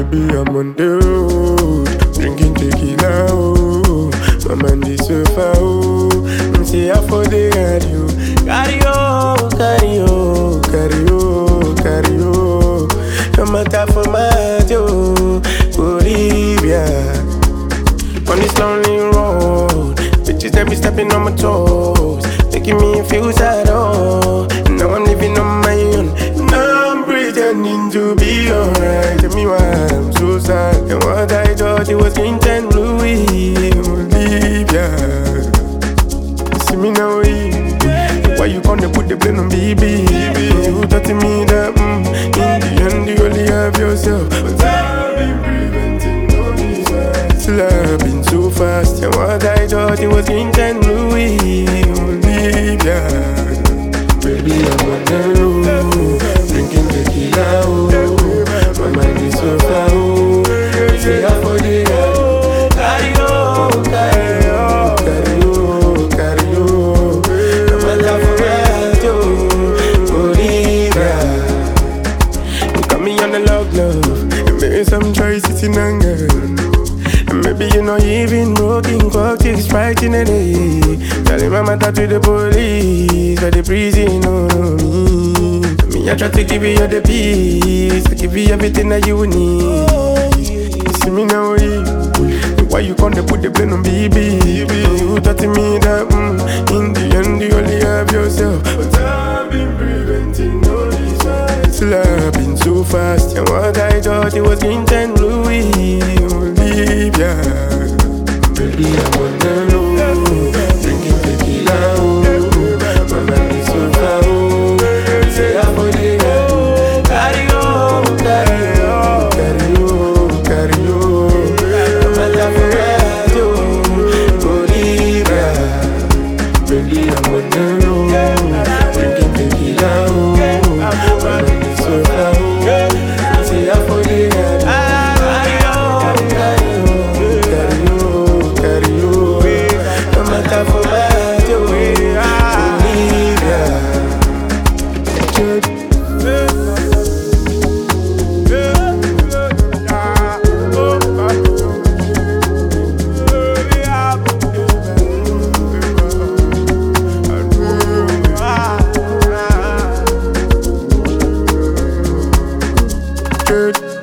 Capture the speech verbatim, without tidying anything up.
Baby, I'm on the road, drinking tequila, oh. My mind is so far, oh. See how for the radio. Carry on, carry on, carry on, carry on. No matter for my Joe, Bolivia. On this lonely road, bitches they be stepping on my toes, making me feel sad, oh. Now I'm living on my own. Now I'm pretending to be alright. Tell me why I'm so sad. And what I thought it was green and bluey, Bolivia. See me now, eh? Why you gonna put the blame on B B? You thought to me that mm, in the end you only have yourself. But I've been preventing all these lies. Still I've been so fast. And what I thought it was green and bluey, Bolivia. Baby, I'm on the road, drinking tequila, oh. My mind is so far, oh. Say I for the road. Carry on, carry on, carry on, carry on. No matter for what, oh, Bolivia. You got me on the log, love. And maybe some choices in anger. And maybe you're not even broken, cocktails right in the day. Telling my matter to the police, but the prison on me. Me, I try to give you all the peace, I give you everything that you need. You see me now, eh? Why you gonna put the blame on B B? You thought to me that mm, in the end you only have yourself. But I've been preventing all these fights. Still I've been so fast. And what I thought it was green and bluey, Bolivia. Baby, I'm on the road, drinking tequila, oh. My mind is so far, oh. Say I'm for the road. Carry on, carry on, carry on, carry on. No matter for what, oh, Bolivia. Baby, I'm on the road, drinking tequila, oh. My mind is so far, oh. Say I'm for the road. Carry on, carry on, carry on, carry on. No matter for what, oh, Bolivia. Good.